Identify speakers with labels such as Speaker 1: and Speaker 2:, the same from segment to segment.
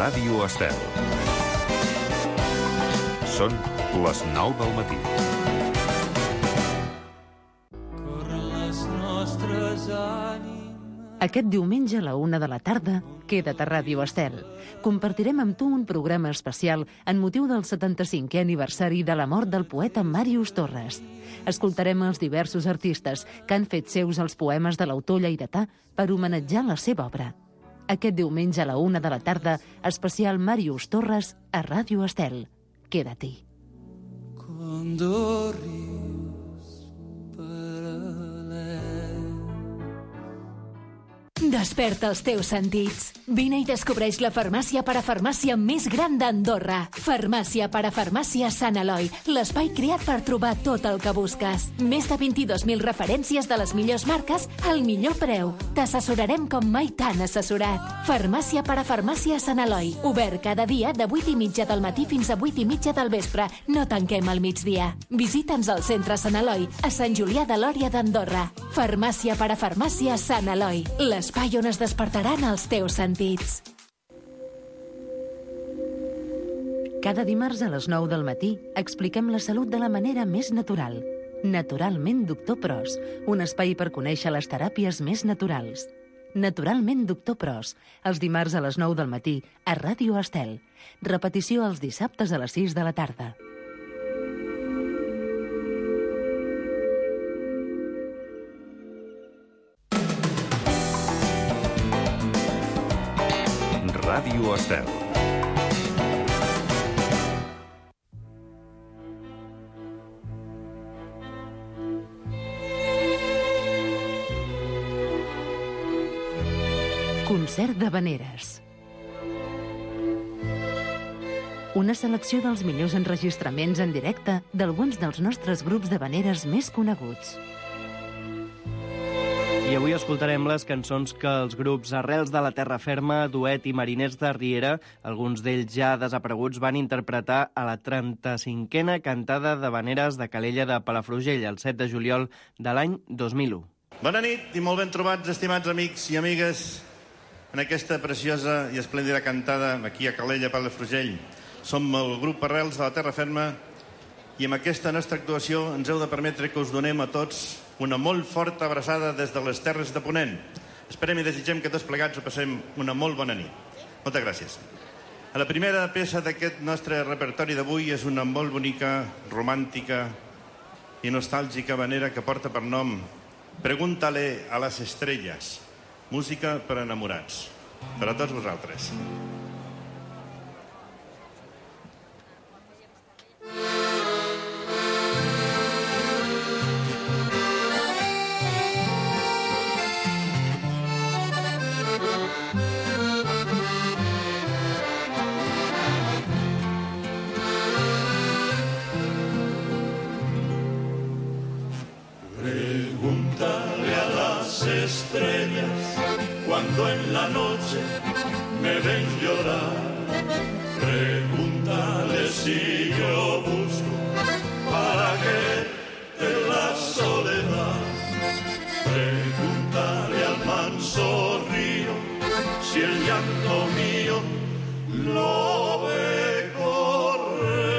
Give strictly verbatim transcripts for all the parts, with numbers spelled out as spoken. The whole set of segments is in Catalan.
Speaker 1: Ràdio Estel. Són les nou del matí.
Speaker 2: Aquest diumenge a la una de la tarda, queda't a Ràdio Estel. Compartirem amb tu un programa especial en motiu del setanta-cinquè aniversari de la mort del poeta Màrius Torres. Escoltarem els diversos artistes que han fet seus els poemes de l'autor lleidatà per homenatjar la seva obra. Aquest diumenge a la una de la tarda, especial Màrius Torres a Ràdio Estel. Quédate.
Speaker 3: Cuando ríos
Speaker 4: Desperta els teus sentits. Vine i descobreix la farmàcia parafarmàcia més gran d'Andorra. Farmàcia parafarmàcia Sant Eloi, l'espai creat per trobar tot el que busques. Més de vint-i-dos mil referències de les millors marques al millor preu. T'assessorarem com mai t'han assessorat. Farmàcia parafarmàcia Sant Eloi, obert cada dia de vuit i mitja del matí fins a vuit i mitja del vespre. No tanquem al migdia. Visita'ns al centre Sant Eloi, a Sant Julià de Lòria d'Andorra. Farmàcia parafarmàcia Sant Eloi, l'espai on es despertaran els teus sentits.
Speaker 2: Cada dimarts a les nou del matí expliquem la salut de la manera més natural. Naturalment Doctor Pros, un espai per conèixer les teràpies més naturals. Naturalment Doctor Pros, els dimarts a les nou del matí a Ràdio Estel. Repetició els dissabtes a les sis de la tarda.
Speaker 1: Ràdio Estel.
Speaker 2: Concert d'havaneres. Una selecció dels millors enregistraments en directe d'alguns dels nostres grups d'havaneres més coneguts.
Speaker 5: I avui escoltarem les cançons que els grups Arrels de la Terra Ferma, Duet i Mariners de Riera, alguns d'ells ja desapareguts, van interpretar a la trenta-cinquena cantada d'havaneres de Calella de Palafrugell, el set de juliol de l'any dos mil u.
Speaker 6: Bona nit i molt ben trobats, estimats amics i amigues, en aquesta preciosa i esplèndida cantada aquí a Calella, Palafrugell. Som el grup Arrels de la Terra Ferma i amb aquesta nostra actuació ens heu de permetre que us donem a tots una molt forta abraçada des de les Terres de Ponent. Esperem i desitgem que tots plegats ho passem una molt bona nit. Moltes gràcies. La primera peça d'aquest nostre repertori d'avui és una molt bonica, romàntica i nostàlgica havanera que porta per nom Pregúntale a les estrelles, música per a enamorats. Per a tots vosaltres.
Speaker 7: Estrellas, cuando en la noche me ven llorar, pregúntale si yo busco para que en la soledad, pregúntale al manso río si el llanto mío lo ve correr.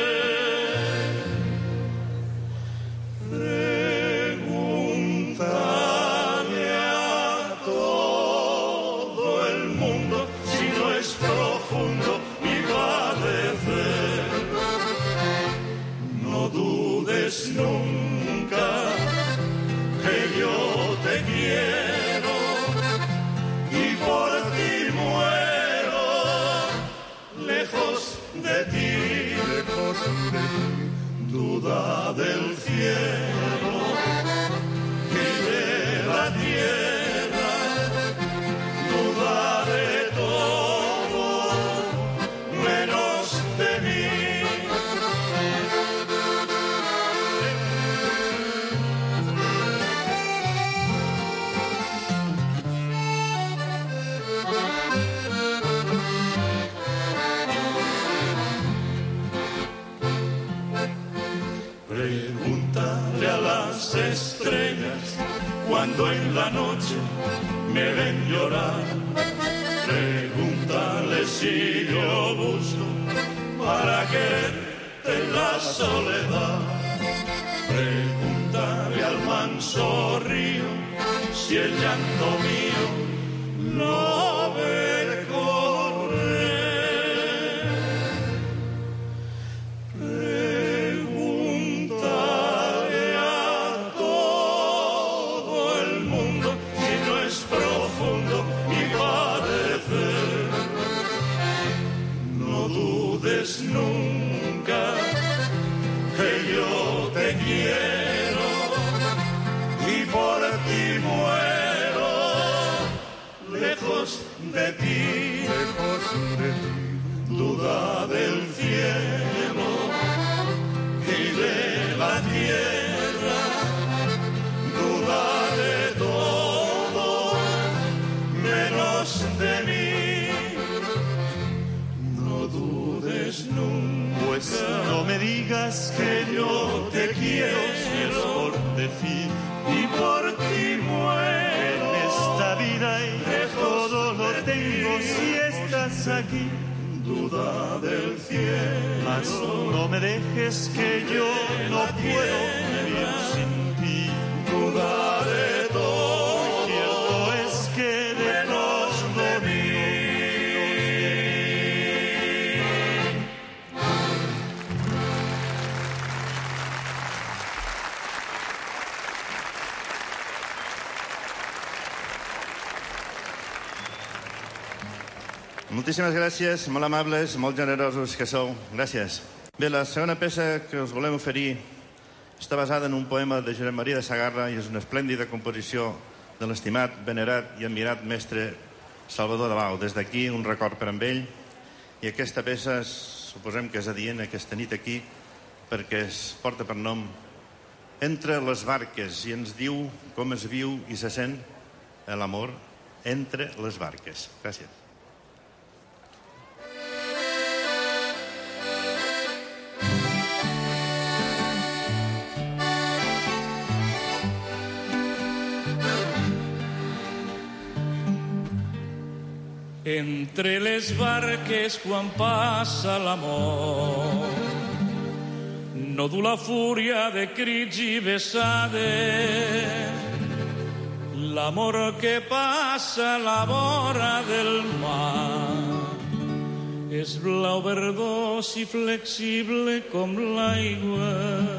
Speaker 7: Nunca que yo te quiero y por ti muero, lejos de ti, lejos de ti, duda del cielo y de la tierra, duda de todo menos de mí. Pregúntale a las estrellas cuando en la noche me ven llorar. Pregúntale si para quererte en la soledad. Pregúntale al manso río si el llanto mío lo ve correr. Pregúntale a todo el mundo si no es profundo mi padecer. No dudes nunca que yo te quiero y por ti muero, lejos de ti, lejos de ti, duda del cielo y de la tierra, duda de todo, menos de mí. No dudes nunca. Pues no me digas que yo te quiero si es por decir y por ti muero. En esta vida y todo lo tengo si estás aquí. Duda del cielo. Mas no me dejes que yo no puedo vivir sin ti. Duda de todo. Cierto es que detrás de mí.
Speaker 6: Moltíssimes gràcies, molt amables, molt generosos que sou. Gràcies. Bé, la segona peça que us volem oferir està basada en un poema de Josep Maria de Sagarra i és una esplèndida composició de l'estimat, venerat i admirat mestre Salvador Dalao. Des d'aquí, un record per amb ell. I aquesta peça suposem que és adient aquesta nit aquí perquè es porta per nom Entre les barques i ens diu com es viu i se sent l'amor entre les barques. Gràcies.
Speaker 7: Entre les barques quan passa l'amor no du la fúria de crits i besades, l'amor que passa a la vora del mar és blau verdós i flexible com l'aigua.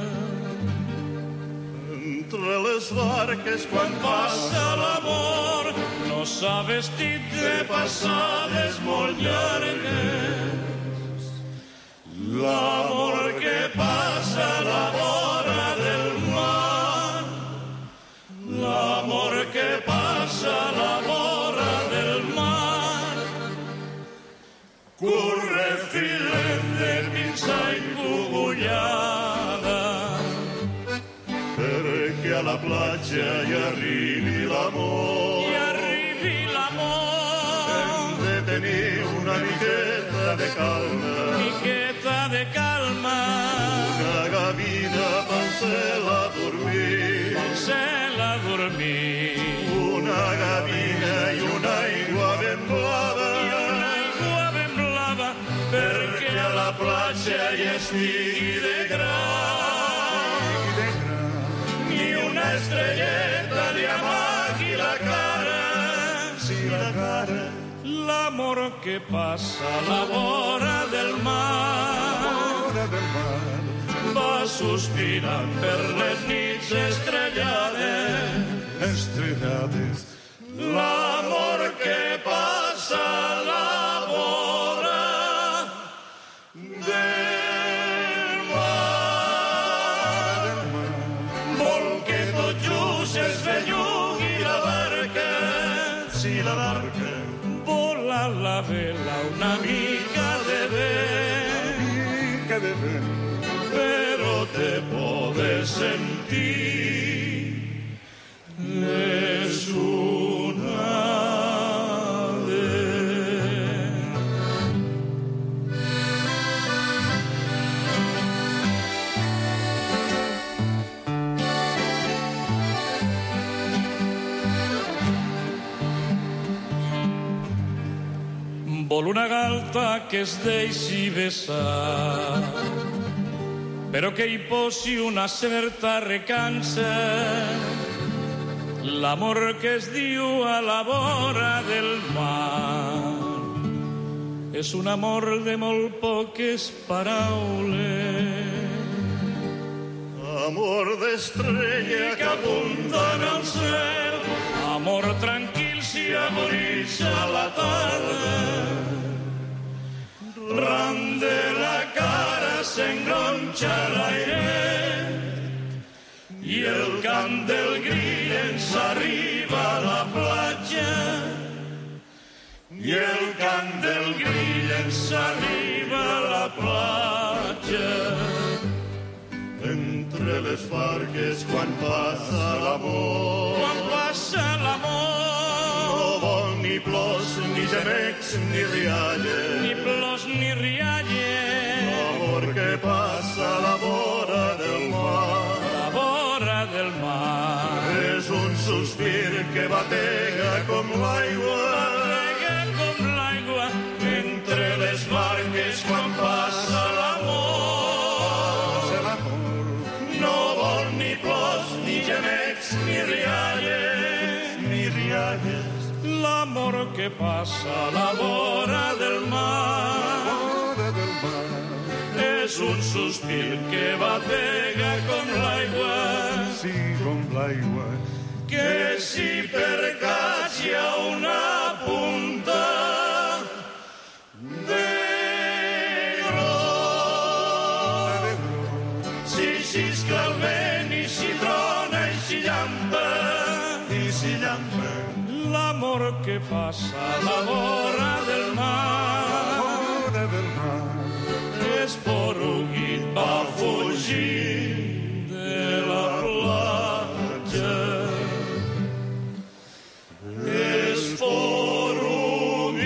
Speaker 6: Entre les barques quan
Speaker 7: Passa l'amor no s'ha vestit de passades molt llargues. L'amor que passa a la vora del mar, l'amor que passa a la vora del mar, corre filet de pinça encogullada,
Speaker 6: perquè a la platja hi arribi l'amor.
Speaker 7: i arribi l'amor.
Speaker 6: Hem de tenir una miqueta de calma,
Speaker 7: Miqueta de calma,
Speaker 6: una gavina pensar-la a dormir,
Speaker 7: pensar-la a dormir,
Speaker 6: una gavina i una aigua ben blava,
Speaker 7: i una aigua ben blava, perquè a la platja hi estigui de gra, ni una estrelleta li amagui la cara,
Speaker 6: si la cara,
Speaker 7: l'amor que passa a la vora del mar,
Speaker 6: fora del mar,
Speaker 7: va sospirant per les nits estrellades,
Speaker 6: estrellades,
Speaker 7: l'amor que passa a la vora del mar. Vol que tot just es bellugui la barca,
Speaker 6: si la barca,
Speaker 7: vola la vela una mica de vent,
Speaker 6: mica de vent,
Speaker 7: però te podes sentir és una vent.
Speaker 3: vol una galta que es deixi besar, però que hi posi una certa recança, l'amor que es diu a la vora del mar. És un amor de molt poques paraules,
Speaker 7: amor d'estrella que apunten al cel,
Speaker 3: amor tranquil si agonitz a la tarda.
Speaker 7: Ram de la cara s'engronxa l'airet i el cant del grill ens arriba a la platja. I el cant del grill ens arriba a la platja. Entre les barques quan passa l'amor,
Speaker 3: quan passa l'amor,
Speaker 7: no vol ni plors, ni gemecs, ni rialles,
Speaker 3: ni plors ni rialles.
Speaker 7: L'amor que passa a la vora del mar,
Speaker 3: la vora del mar,
Speaker 7: és un sospir que batega com l'aigua, entre les barques quan passa l'amor. No vol ni plors, ni gemecs, ni rialles, ni rialles.
Speaker 3: L'amor que passa a la vora del mar és un sospir que batega com l'aigua.
Speaker 7: Sí, com l'aigua.
Speaker 3: Que si per cas hi ha una punta
Speaker 7: xiscla el vent i si trona i si llampa, i si llampa.
Speaker 3: L'amor que passa a la vora del mar, és poruguit, va fugir de la platja. És poruguit,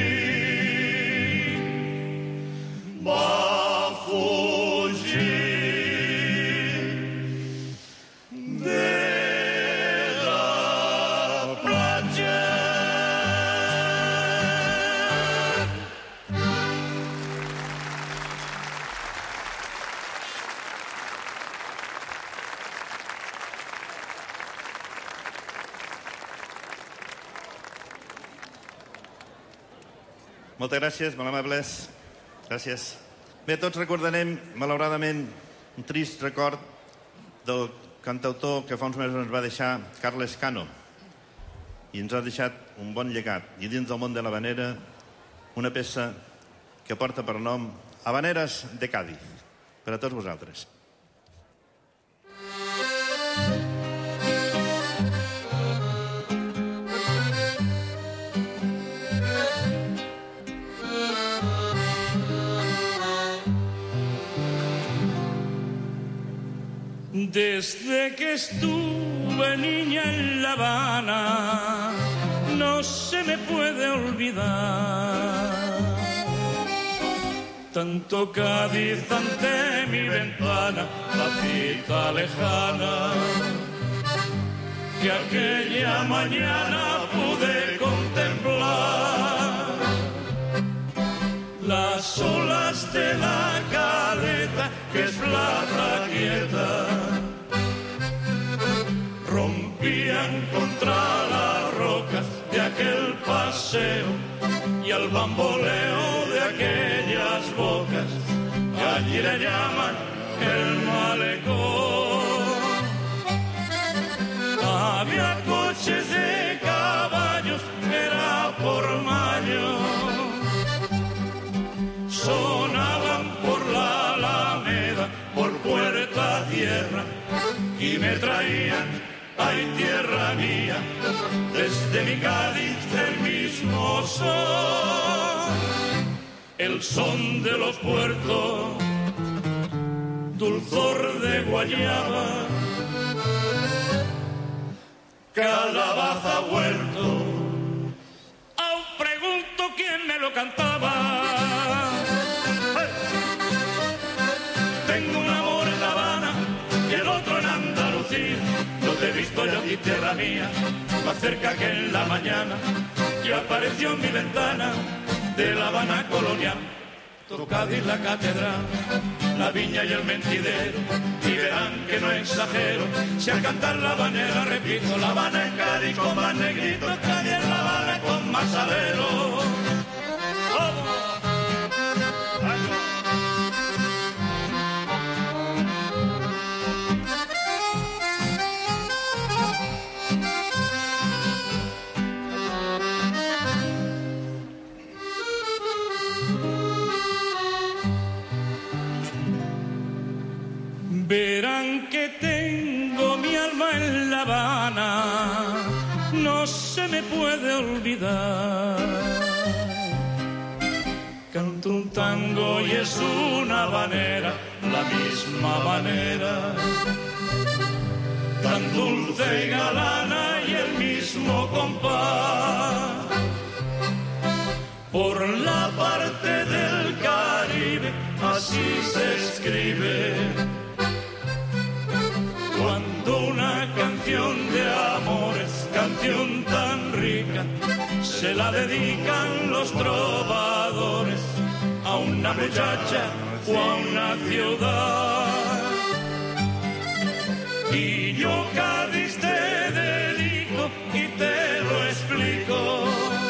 Speaker 3: va fugir.
Speaker 6: Moltes gràcies, molt amables. Gràcies. Bé, tots recordarem, malauradament, un trist record del cantautor que fa uns mesos ens va deixar, Carles Cano, i ens ha deixat un bon llegat. I dins del món de l'havanera, una peça que porta per nom Havaneres de Cádiz, per a tots vosaltres.
Speaker 3: Desde que estuve niña en La Habana, no se me puede olvidar. Tanto Cádiz ante mi ventana, la cita lejana, que aquella mañana pude contemplar. Las olas de la caleta, que es plata quieta, rompían contra las rocas de aquel paseo y al bamboleo de aquellas bocas que allí le llaman el malecón. Había coches de caballos, era por mayo, sonaban por la Alameda, por Puerta Tierra, y me traían, ay tierra mía, desde mi Cádiz el mismo son, el son de los puertos, dulzor de guayaba, calabaza huerto. Aún pregunto quién me lo cantaba. Tengo un amor en La Habana y el otro en Andalucía. No te he visto yo aquí, tierra mía, más cerca que en la mañana, que apareció en mi ventana de La Habana colonial, tocad en la catedral, la viña y el mentidero, y verán que no exagero, si al cantar la habanera repito, La Habana en Cádiz con más negrito, Cádiz en La Habana con más salero. ¡Oh! Verán que tengo mi alma en La Habana, no se me puede olvidar. Canto un tango y es una habanera, la misma manera, tan dulce y galana y el mismo compás. Por la parte del Caribe así se escribe, cuando una canción de amores, canción tan rica, se la dedican los trovadores a una muchacha o a una ciudad. Y yo, Cádiz, te dedico y te lo explico,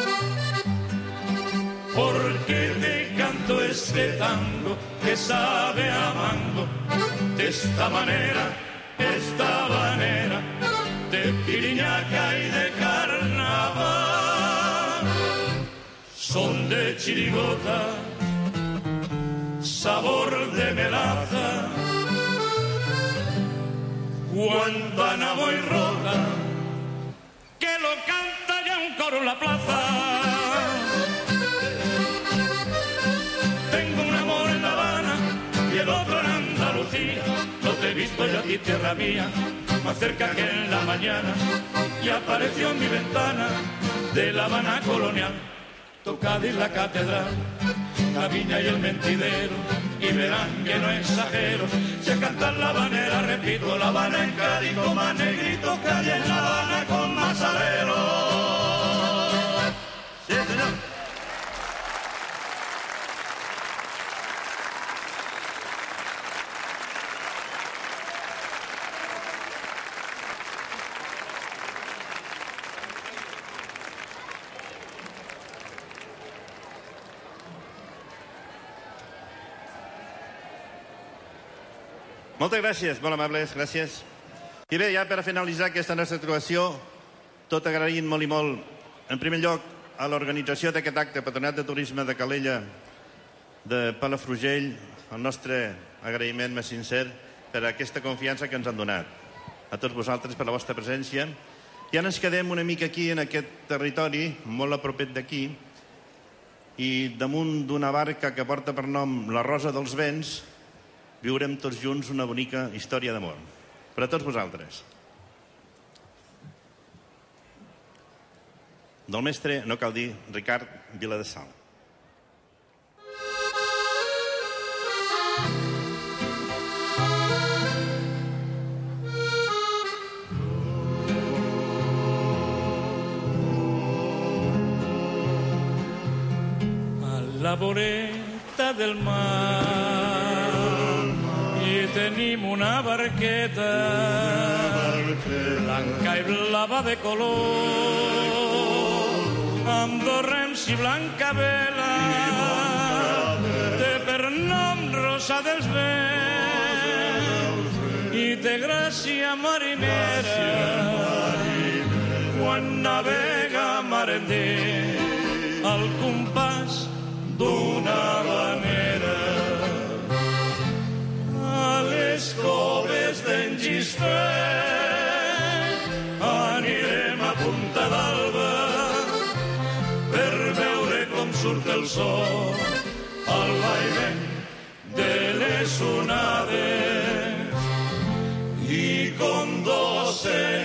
Speaker 3: porque te canto este tango que sabe a mango, de esta manera, esta habanera de piriñaca y de carnaval, son de chirigota, sabor de melaza, guantánamo y rota, que lo canta ya un coro en la plaza. Tengo un amor en La Habana y el otro en Andalucía, no te he visto ya a ti, tierra mía, más cerca que en la mañana, y apareció en mi ventana de La Habana colonial, tocad en la catedral, la viña y el mentidero, y verán que no exagero, si a cantar la habanera repito, La Habana en Cádiz con más negrito, Cádiz en La Habana con más salero. Sí, señor.
Speaker 6: Moltes gràcies, molt amables, gràcies. I bé, ja per finalitzar aquesta nostra actuació, tot agraint molt i molt, en primer lloc, a l'organització d'aquest acte, Patronat de Turisme de Calella de Palafrugell, el nostre agraïment més sincer per aquesta confiança que ens han donat. A tots vosaltres per la vostra presència. I ara ens quedem una mica aquí, en aquest territori, molt a propet d'aquí, i damunt d'una barca que porta per nom la Rosa dels Vents, viurem tots junts una bonica història d'amor. Per a tots vosaltres. Del mestre, no cal dir, Ricard Viladesal.
Speaker 3: A la voreta del mar tenim una barqueta, blanca i blava de color, amb dos rems i blanca vela, té per nom Rosa dels Vents i té gràcia marinera quan navega mar endins al compàs d'una habanera. A les coves d'en Gispert anirem a Punta d'Alba per veure com surt el sol al vaivén de les onades i com dos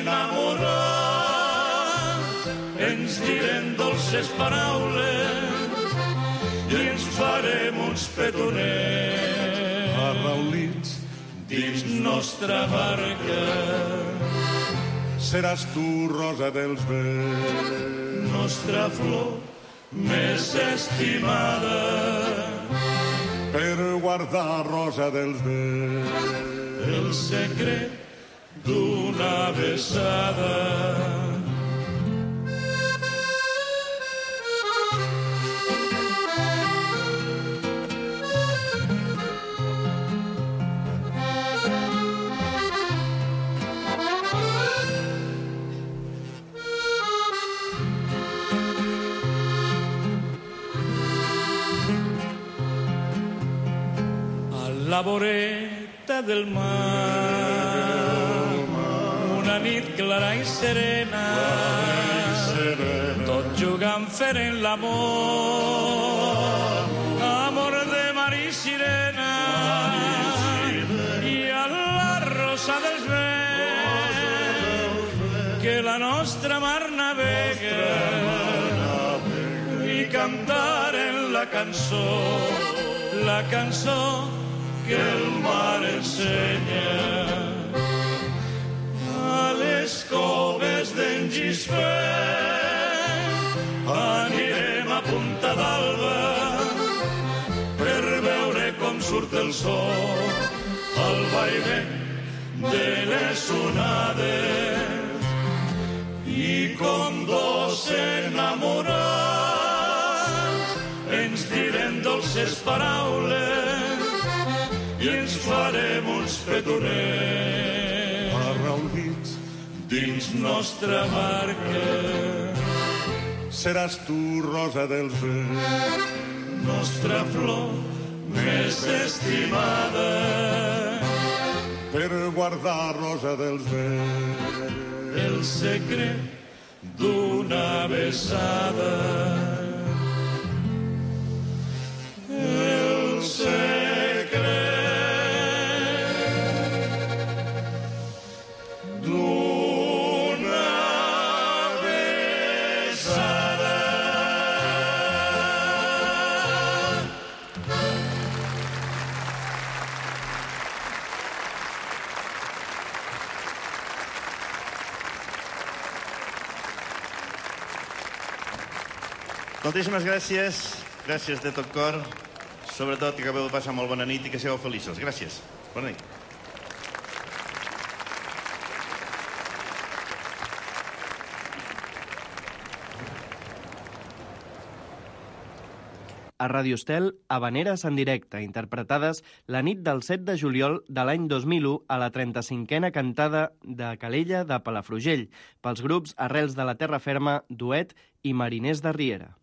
Speaker 3: enamorats ens direm dolces paraules i ens farem uns petonets arraulits dins nostra barca.
Speaker 7: Seràs tu, Rosa dels Vents,
Speaker 3: nostra flor més estimada.
Speaker 7: Per guardar rosa dels vents,
Speaker 3: el secret d'una besada. La voreta del mar, una nit clara i serena, tot jugant fent l'amor, amor de mar i sirena, i a la rosa dels vents, que la nostra mar navega, i cantar en la cançó, la cançó que el mar ensenya. A les coves d'en Gispert anirem a Punta d'Alba per veure com surt el sol al vaivent de les onades i com dos enamorats ens direm dolces paraules i ens farem uns petonets
Speaker 7: arraulits
Speaker 3: dins nostra barca.
Speaker 7: Seràs tu, rosa dels vents,
Speaker 3: nostra flor més estimada.
Speaker 7: Per guardar rosa dels vents,
Speaker 3: el secret d'una besada. El secret
Speaker 6: Moltíssimes gràcies, gràcies de tot cor, sobretot que acabeu de passar molt bona nit i que sigueu feliços. Gràcies. Bona nit.
Speaker 5: A Ràdio Estel, Havaneres en directe, interpretades la nit del set de juliol de l'any dos mil u a la trenta-cinquena cantada de Calella de Palafrugell, pels grups Arrels de la Terra Ferma, Duet i Mariners de Riera.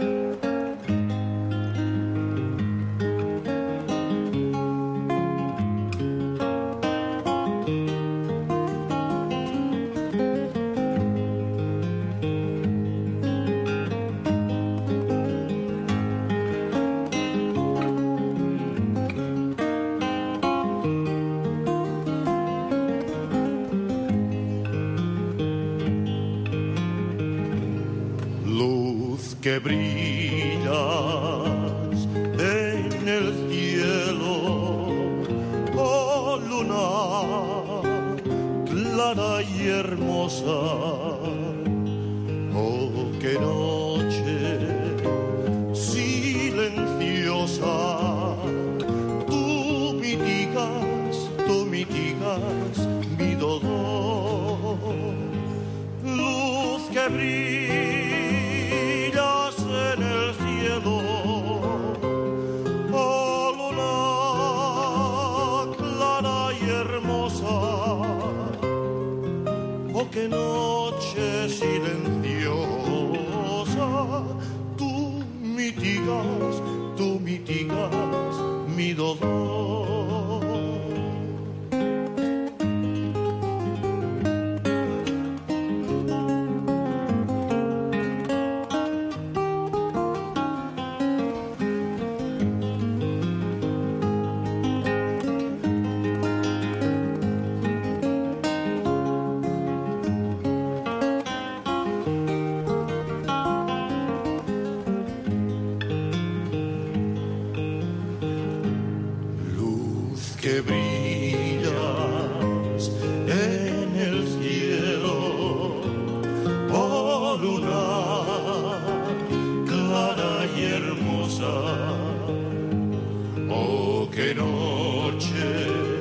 Speaker 7: Que brillas en el cielo, oh luna clara y hermosa, oh qué noche silenciosa, tú mitigas, tú mitigas mi dolor, luz que brilla en el cielo, oh luna clara y hermosa, oh qué noche silenciosa, tú mitigas, tú mitigas mi dolor. Que brillas en el cielo, oh luna clara hermosa. Oh, qué noche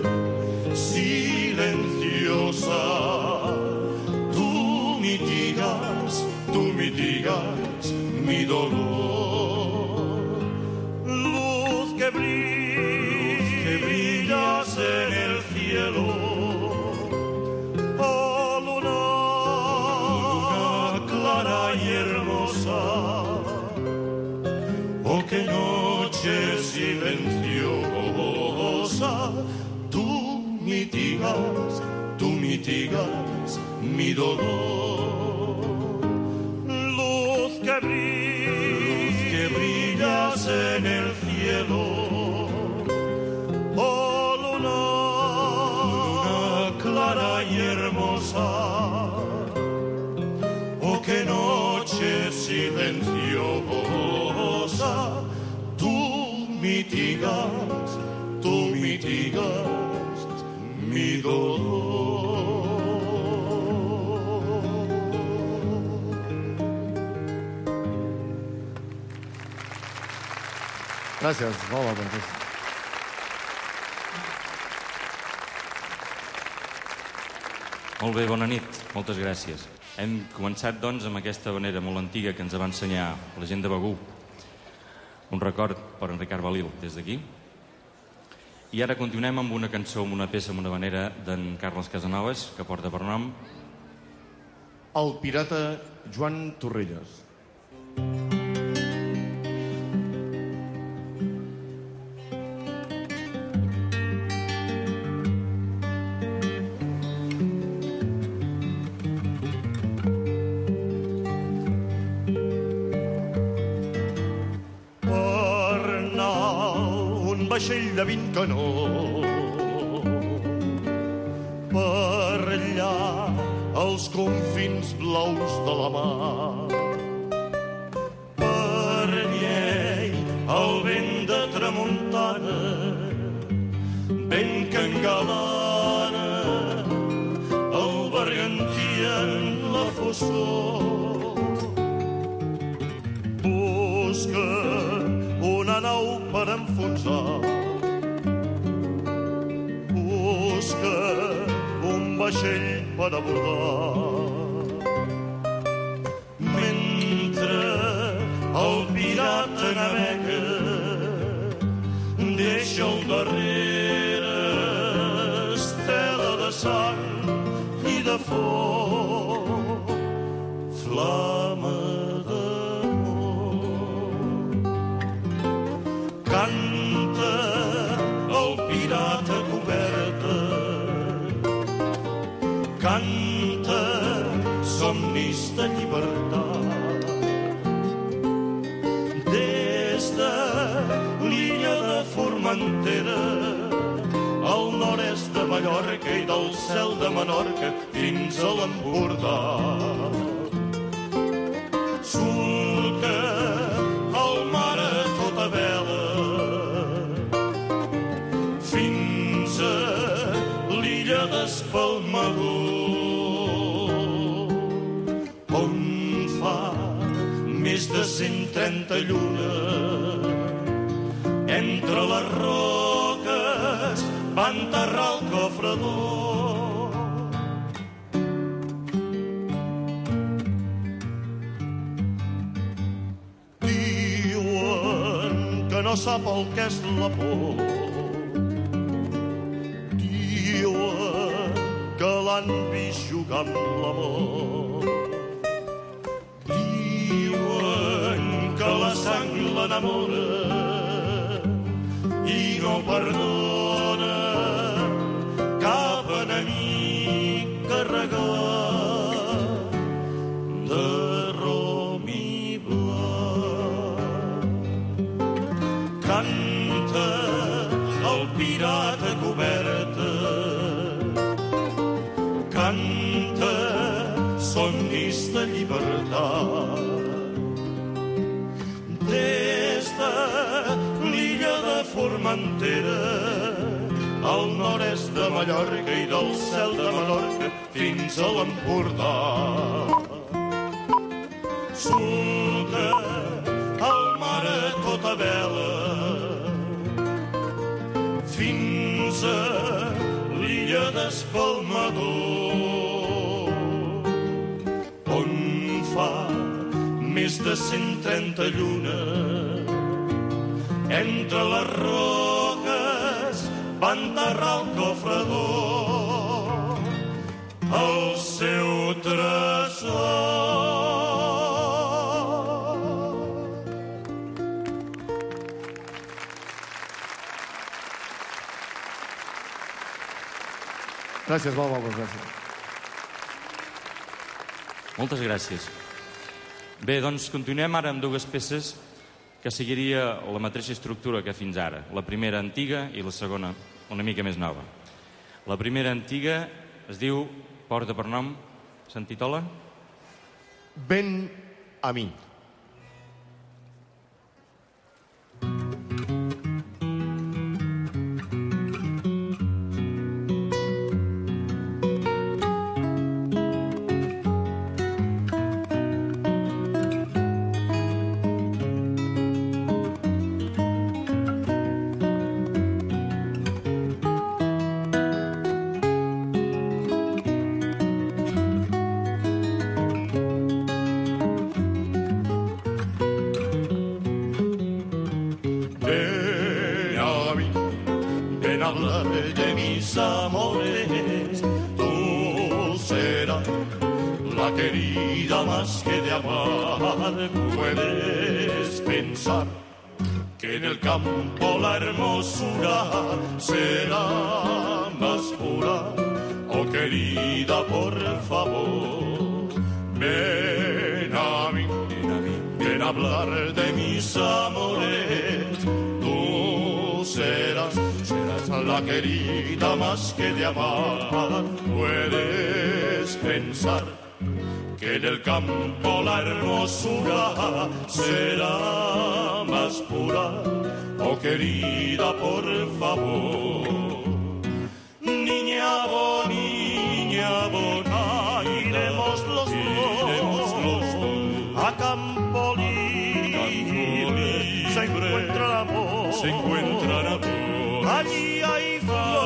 Speaker 7: silenciosa. Tú mitigas, tú mitigas mi dolor. Luz que brillas, que brillas en el cielo. Oh, luna, luna clara y hermosa. Oh, qué noche silenciosa. Tú mitigas, tú mitigas mi dolor. Luz que brillas, que brillas en el cielo. Oh, luna, luna clara y hermosa. Oh, qué noche silenciosa. Tú mitigas, tú mitigas mi dolor.
Speaker 8: Gràcies, molt bé.
Speaker 9: Molt bé, bona nit. Moltes gràcies. Hem començat, doncs, amb aquesta vanera molt antiga que ens va ensenyar la gent de Begur. Un record per en Ricard Balil, des d'aquí. I ara continuem amb una cançó, amb una peça, amb una vanera d'en Carles Casanovas, que porta per nom
Speaker 8: El pirata Joan Torrelles.
Speaker 7: Vaixell de vint canó per allà als confins blaus de la mar. Per llei el vent de tramuntana, vent que engalana el bergantí en la foscor. Busca una nau per enfonsar, busca un vaixell per abordar. Mentre el pirata navega, deixa al darrere estela de sang i de foc, flama canta el pirata coberta, canta somnis de llibertat. Des de l'illa de Formentera, al nord-est de Mallorca i del cel de Menorca fins a l'Empordà. Surca el mar a tota vela fins a l'illa d'Espalmador, on fa més de cent trenta llunes entre les roques va enterrar el cofredor. Diuen que no sap el que és la por, diuen que l'han vist jugar amb l'amor, diuen que la sang l'enamora i no perdona cap enemic carregat de rom i blat. Canta el pirata coberta, canta somnis de llibertat. Des de l'illa de Formentera, al nord-est de Mallorca i del cel de Menorca fins a l'Empordà. Surca el mar a tota la vela fins a l'illa d'Espalmador, on fa més de cent trenta llunes entre les roques va enterrar el cofredor el seu tresor.
Speaker 8: Gràcies, molt, molt, gràcies.
Speaker 9: Moltes gràcies. Bé, doncs continuem ara amb dues peces que seguiria la mateixa estructura que fins ara. La primera antiga i la segona una mica més nova. La primera antiga es diu, porta per nom, s'intitola?
Speaker 8: Ven a mi.
Speaker 7: De mis amores, tú serás la querida más que de amar. Puedes pensar que en el campo la hermosura será más pura. Oh querida, por favor, ven a mí, ven a mí, ven a hablar de mis amores. Tú serás la querida más que de amar. Puedes pensar que en el campo la hermosura será más pura. Oh querida, por favor, niña bonita, niña bonita, iremos los dos a campo libre. Se encuentra el amor, se encuentra el amor. Allí hay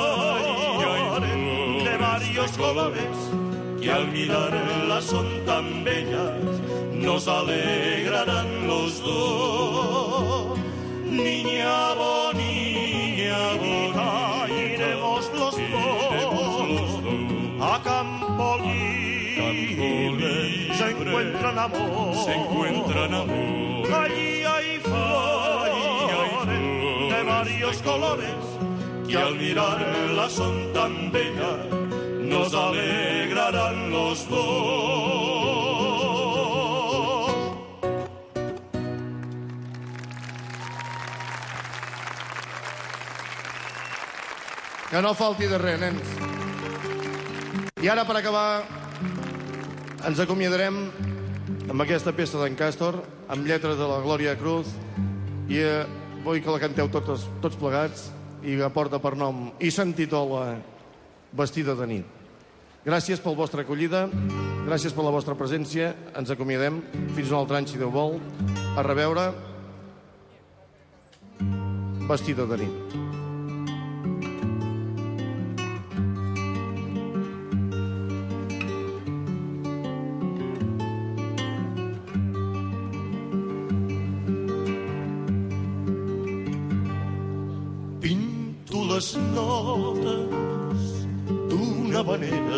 Speaker 7: flores de varios colores que al mirarlas son tan bellas, nos alegrarán los dos. Niña bonita, bonita, iremos los dos a campo libre. Se encuentran amor, se encuentran amor. Allí hay flores de varios colores que al mirarlas son tan bellas, nos alegrarán los dos.
Speaker 8: Que no falti de res, nens. I ara, per acabar, ens acomiadarem amb aquesta peça d'en Càstor, amb lletres de la Glòria Cruz, i eh, vull que la canteu tots, tots plegats, i que porta per nom i s'intitola Vestida de nit. Gràcies per la vostra acollida, gràcies per la vostra presència, ens acomiadem fins un altre any, si Déu vol. A reveure, Vestida de nit.
Speaker 7: Les notes d'una vanera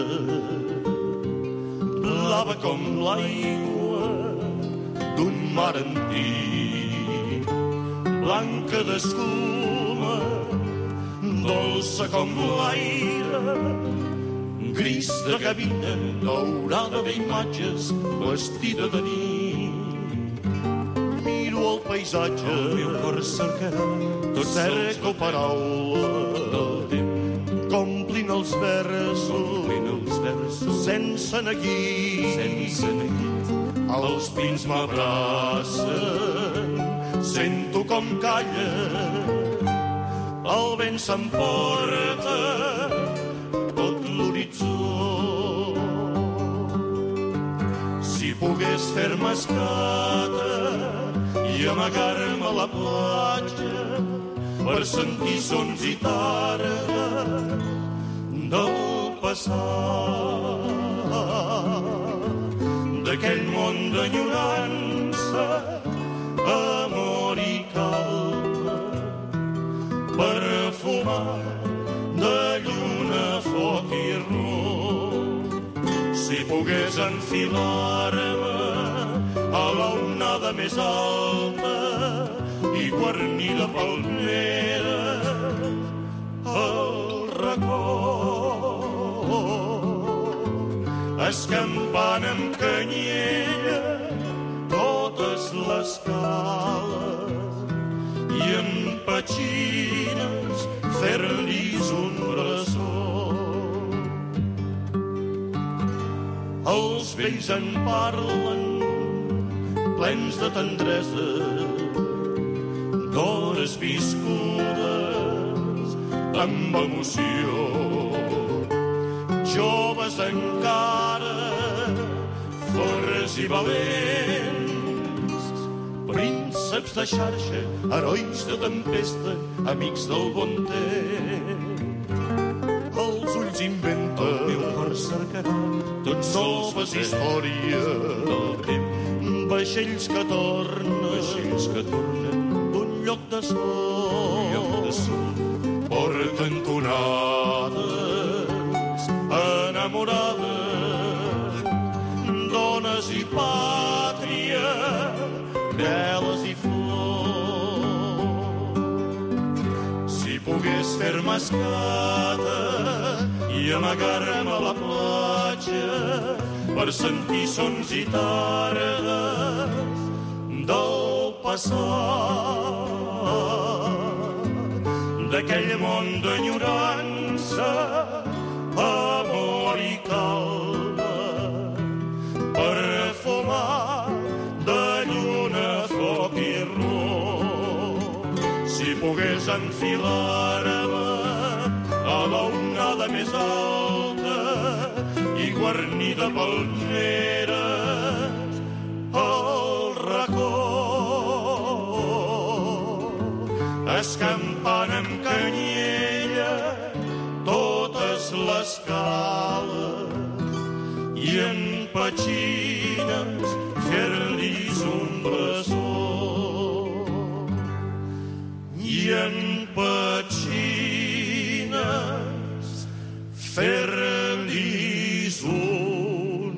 Speaker 7: blava com l'aigua d'un mar antic, blanca d'escuma, dolça com l'aire, gris de cabina, daurada d'imatges, vestida de nit. Miro el paisatge, el meu cor cercarà, tot cerco paraula del temps, complint els versos, complint els versos, sense neguit, sense neguit. Els pins m'abracen, sento com calla, el vent s'emporta tot l'horitzó. Si pogués fer-me esclata i i amagar-me a la platja per sentir sons i tarda del passat, d'aquell món d'enyorança, amor i calma, perfumat de lluna, foc i rom. Si pogués enfilar-me a l'onada més alta i guarnir de palmeres el racó, escampant amb canyella totes les cales i amb petxines fer-li's un bressó. Els vells en parlen plens de tendresa, d'hores viscudes amb emoció. Joves encara, forres i valents, prínceps de xarxa, herois de tempesta, amics del bon temps. Els ulls inventen, el meu cor cercarà tots noves històries del temps. Vaixells que tornen, vaixells que tornen d'un lloc de sol, lloc de sol, porten tonades enamorades, dones i pàtria, veles i flors. Si pogués fer-me escata i amagar-me a la platja per sentir sons i tardes del passat, d'aquell món d'enyorança, amor i calma, perfumat de lluna, foc i rom. Si pogués enfilar-me a l'onada més alta i guarnir de palmeres el racó, escampant amb canyella totes les cales i en petxines fer-li's un bressó, i en petxines fer-li's un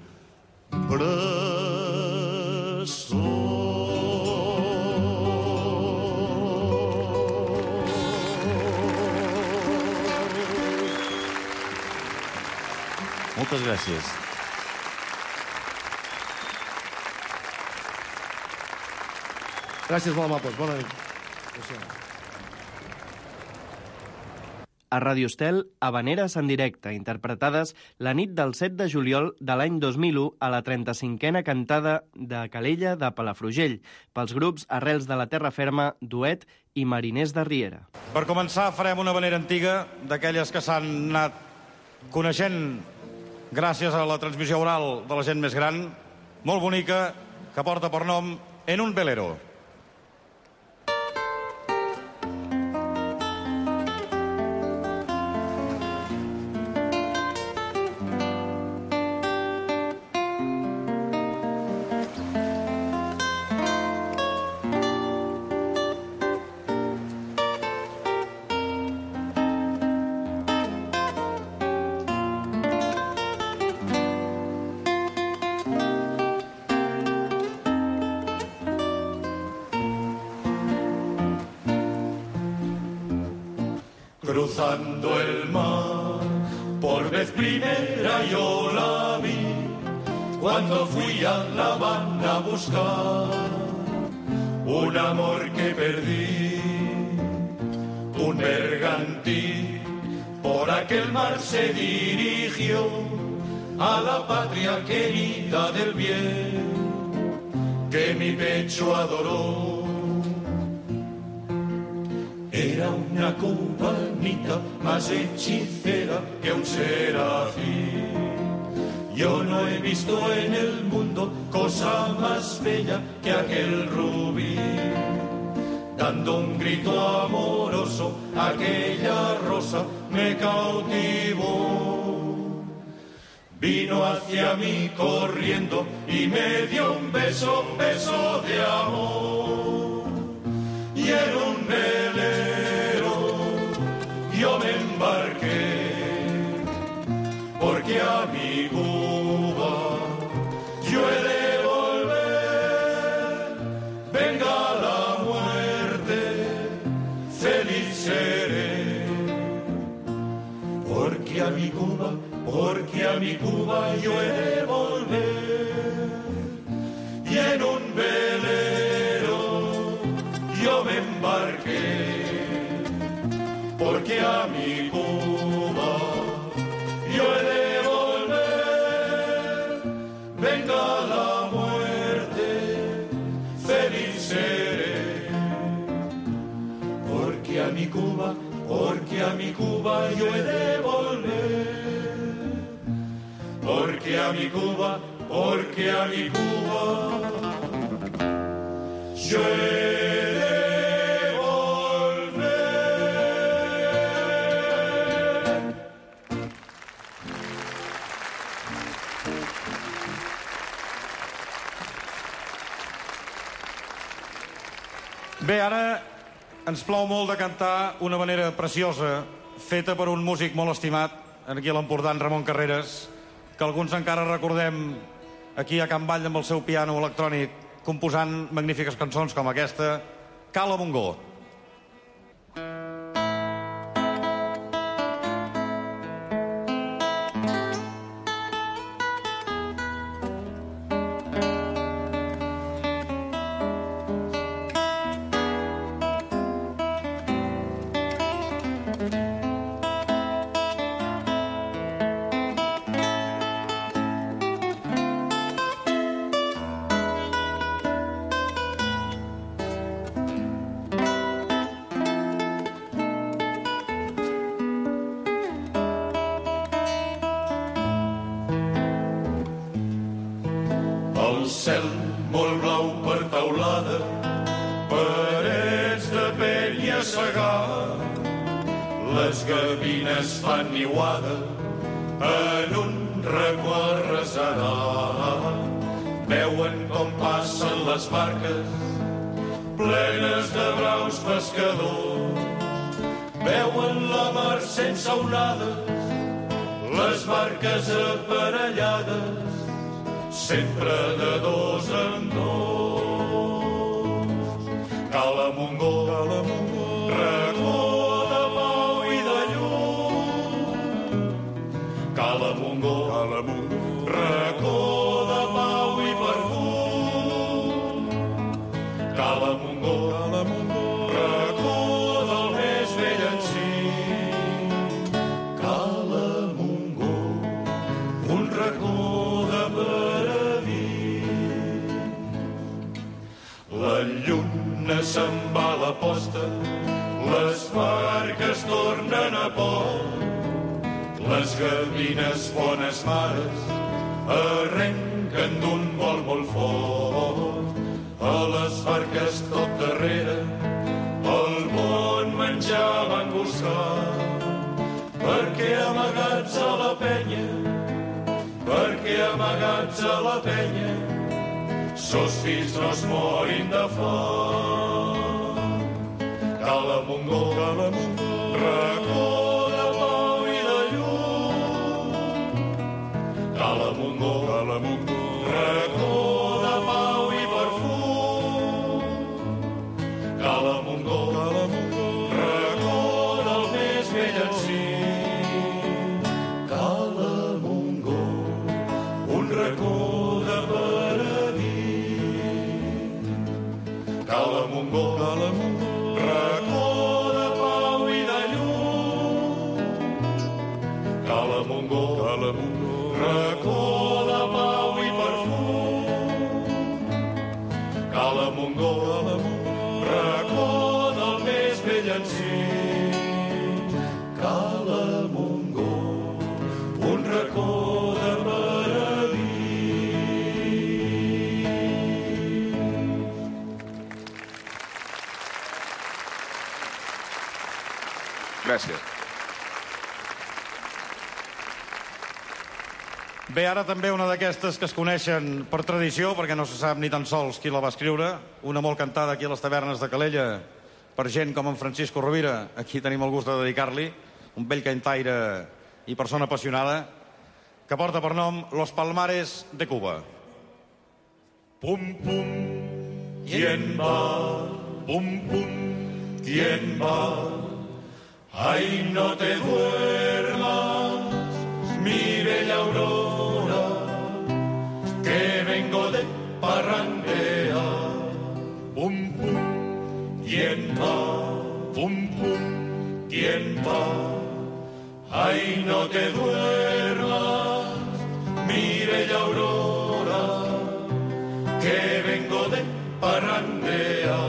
Speaker 7: bressó.
Speaker 9: Moltes gràcies.
Speaker 8: Gràcies, molt amables. Bona nit.
Speaker 5: A Radio Estel, Havaneres en directe, interpretades la nit del set de juliol de l'any dos mil u a la trenta-cinquena cantada de Calella de Palafrugell, pels grups Arrels de la Terra Ferma, Duet i Mariners de Riera.
Speaker 10: Per començar, farem una havanera antiga, d'aquelles que s'han anat coneixent gràcies a la transmissió oral de la gent més gran, molt bonica, que porta per nom En un velero.
Speaker 7: Cruzando el mar, por vez primera yo la vi, cuando fui a La Habana a buscar un amor que perdí. Un bergantín por aquel mar se dirigió a la patria querida del bien que mi pecho adoró. Era una cubanita más hechicera que un serafín,
Speaker 3: Yo no he visto en el mundo cosa más bella que aquel rubí. Dando un grito amoroso, aquella rosa me cautivó. Vino hacia mí corriendo y me dio un beso, beso de amor. Y en un velero yo me embarqué, porque a mi Cuba yo he de volver. Venga la muerte, feliz seré, porque a mi Cuba, porque a mi Cuba yo he de volver. Y en un velero yo me embarqué, porque a mi Cuba yo he de volver. Venga la muerte, feliz seré, porque a mi Cuba, porque a mi Cuba yo he de volver. Porque a mi Cuba, porque a mi Cuba yo he de
Speaker 10: Bé, ara ens plau molt de cantar una manera preciosa, feta per un músic molt estimat, aquí a l'Empordà, Ramon Carreras, que alguns encara recordem aquí a Can Vall amb el seu piano electrònic, composant magnífiques cançons com aquesta, Cala Montgó.
Speaker 3: El cel molt blau per taulada, parets de pell i assegar, les gavines fan niuada en un racó arrasarat. Veuen com passen les barques plenes de braus pescadors, veuen la mar sense onades, les barques aparellades, sempre de dos en dos. Cala Montgó, racó de pau i de llum. Cala Montgó, racó de pau i perfum. Cala Montgó, racó del més vell encim. Cala Montgó, un racó de la lluna se'n va a la posta, les barques tornen a port, les gavines bones mares arrenquen d'un vol molt fort. A les barques tot darrere el bon menjar van buscar, perquè amagats a la penya, perquè amagats a la penya, sos fills no es morin de fam. Cala Montgó, racó de pau i de llum. Cala Montgó, racó de pau i perfum. Cala Montgó, racó del més vell encim. Cala Montgó, un racó de Cala Montgó, racó de pau i de llum. Cala Montgó, racó de pau i perfum. Cala Montgó, racó del més vell encim. Cala Montgó, un racó de paradís.
Speaker 11: Gràcies.
Speaker 10: Bé, ara també una d'aquestes que es coneixen per tradició, perquè no se sap ni tan sols qui la va escriure, una molt cantada aquí a les tavernes de Calella, per gent com en Francisco Rovira, aquí tenim el gust de dedicar-li, un vell cantaire i persona apassionada, que porta per nom Los Palmares de Cuba.
Speaker 3: Pum, pum, ¿quién va? Pum, pum, ¿quién va? Ay, no te duermas, mi bella aurora, que vengo de parrandea. Pum, pum, ¿quién va? Pum, pum, ¿quién va? Ay, no te duermas, mi bella aurora, que vengo de parrandea.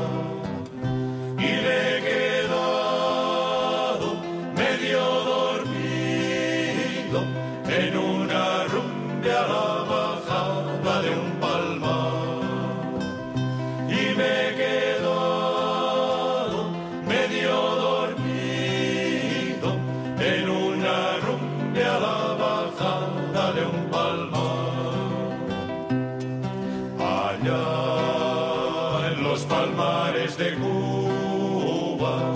Speaker 3: Y me he quedado medio dormido en una rumbe a la bajada de un palmar. Y me he quedado medio dormido en una rumbe a la bajada de un palmar. Allá en los palmares de Cuba,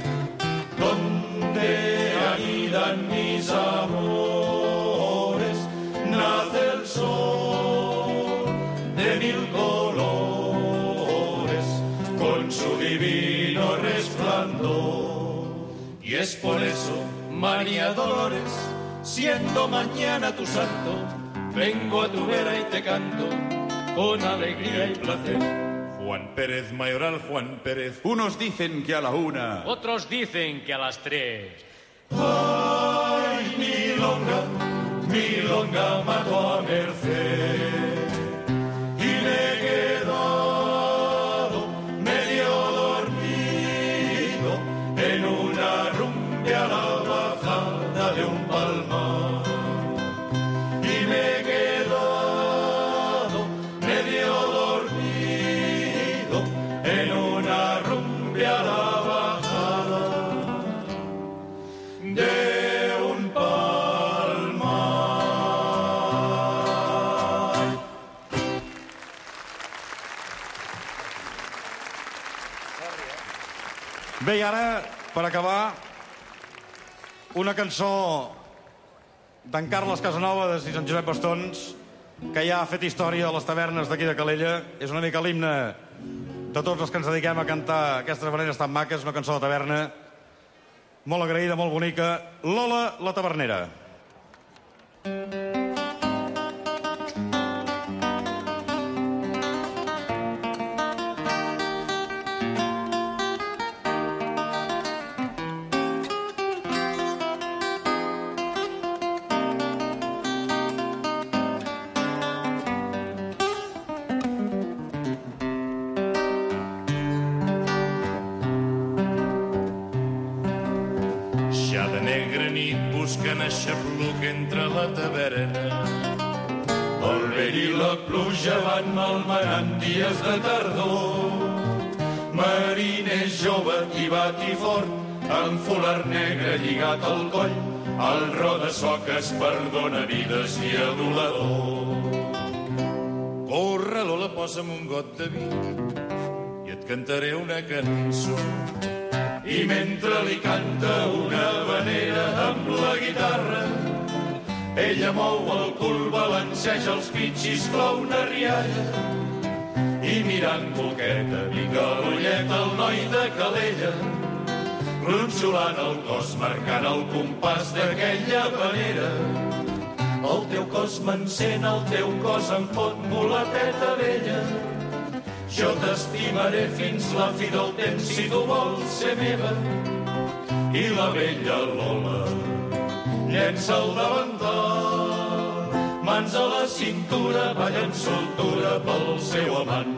Speaker 3: donde anidan mis amores, nace el sol de mil colores, con su divino resplandor. Y es por eso, María Dolores, siendo mañana tu santo, vengo a tu vera y te canto con alegría y placer. Juan Pérez, Mayoral Juan Pérez.
Speaker 11: Unos dicen que a la una.
Speaker 12: Otros dicen que a las tres.
Speaker 3: Ay, milonga, milonga mató a Merced. Y me he quedado medio dormido en una rumbe a la bajada de un palmar. Y me he quedado medio dormido en una rumbe a la bajada de un palmar.
Speaker 10: Bé, i ara, per acabar, una cançó d'en Carles Casanova i Sant Josep Bastons, que ja ha fet història a les tavernes d'aquí de Calella. És una mica l'himne de tots els que ens dediquem a cantar aquestes maneres tan maques, una cançó de taverna, molt agraïda, molt bonica. Lola, la tavernera.
Speaker 3: Ja de negra nit buscant aixapluc entre la taverna. El vell i la pluja van malmenant dies de tardor. Mariner jove, tibat i fort, amb folar negre lligat al coll, el ro de soques perdona vides i adulador. Corre, Lola, posa'm un got de vi i et cantaré una cançó. I mentre li canta una havanera amb la guitarra, ella mou el cul, balanceja els pits i esclou una rialla. I mirant coqueta, vinga l'ullet el noi de Calella, ronxolant el cos, marcant el compàs d'aquella panera. El teu cos m'encén, el teu cos em fot, mulateta vella. Jo t'estimaré fins la fi del temps si tu vols ser meva. I la vella Lola llença el davantal, mans a la cintura, ballant soltura pel seu amant.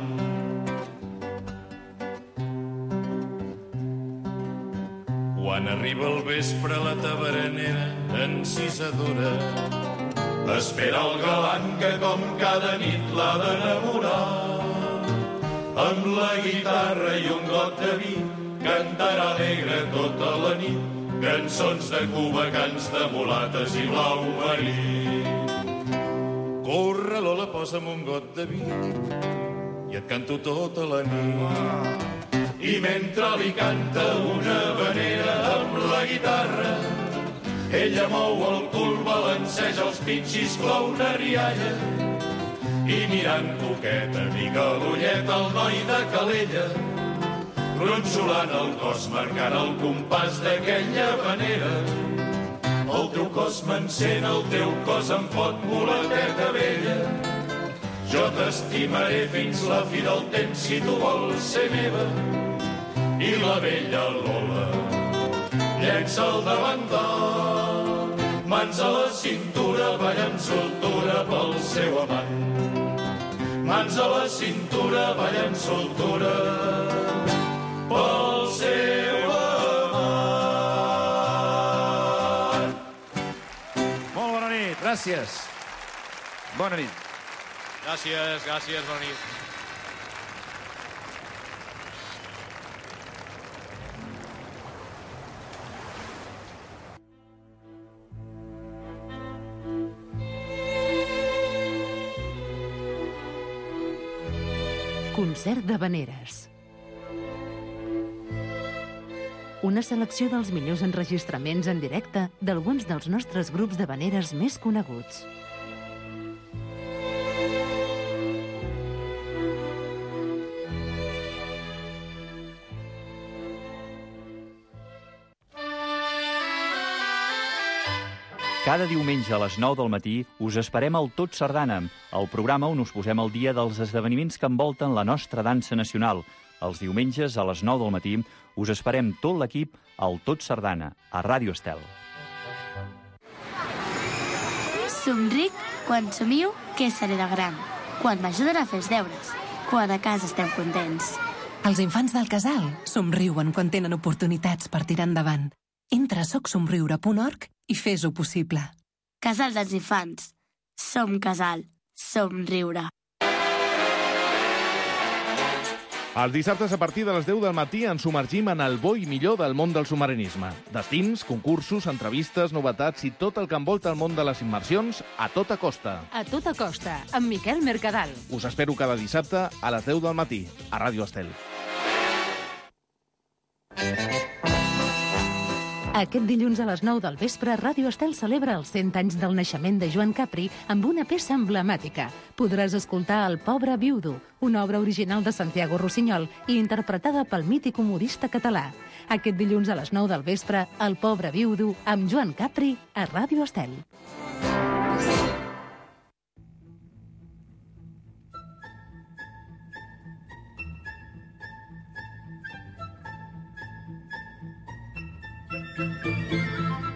Speaker 3: Quan arriba el vespre la tavernera encisadora espera el galant que com cada nit l'ha d'enamorar. Amb la guitarra i un got de vi cantarà alegre tota la nit cançons de Cuba, cants de mulates i blau marí. Corre, Lola, posa'm un got de vi i et canto tota la nit. I mentre li canta una vanera amb la guitarra, ella mou el cul, balanceja els pitxis, clou una rialla. I mirant coqueta, mica l'ullet al noi de Calella, ronxolant el cos, marcant el compàs d'aquella manera. El teu cos m'encén, el teu cos em fot, mulateta vella. Jo t'estimaré fins la fi del temps si tu vols ser meva. I la vella Lola llença el davantal, mans a la cintura, ballant soltura pel seu amant. Mans a la cintura, ballant soltura pel seu amant.
Speaker 13: Molt bona nit, gràcies. Bona nit.
Speaker 12: Gràcies, gràcies, bona nit.
Speaker 2: Concert d'havaneres. Una selecció dels millors enregistraments en directe d'alguns dels nostres grups d'havaneres més coneguts.
Speaker 14: Cada diumenge a les nou del matí us esperem al Tot Sardana, el programa on us posem al dia dels esdeveniments que envolten la nostra dansa nacional. Els diumenges a les nou del matí us esperem tot l'equip al Tot Sardana, a Ràdio Estel.
Speaker 15: Somric quan somiu què seré de gran, quan m'ajuden a fer els deures, quan a casa estem contents.
Speaker 16: Els infants del casal somriuen quan tenen oportunitats per tirar endavant. Entra a soc somriure punt org i fes-ho possible.
Speaker 15: Casal dels infants. Som casal. Somriure.
Speaker 13: Els dissabtes a partir de les deu del matí ens submergim en el bo i millor del món del submarinisme. Destins, concursos, entrevistes, novetats i tot el que envolta el món de les immersions a tota costa.
Speaker 2: A tota costa, amb Miquel Mercadal.
Speaker 13: Us espero cada dissabte a les deu del matí, a Ràdio Estel.
Speaker 2: Aquest dilluns a les nou del vespre, Ràdio Estel celebra els cent anys del naixement de Joan Capri amb una peça emblemàtica. Podràs escoltar El pobre viudo, una obra original de Santiago Rossinyol i interpretada pel mític humorista català. Aquest dilluns a les nou del vespre, El pobre viudo, amb Joan Capri, a Ràdio Estel.
Speaker 17: Thank you.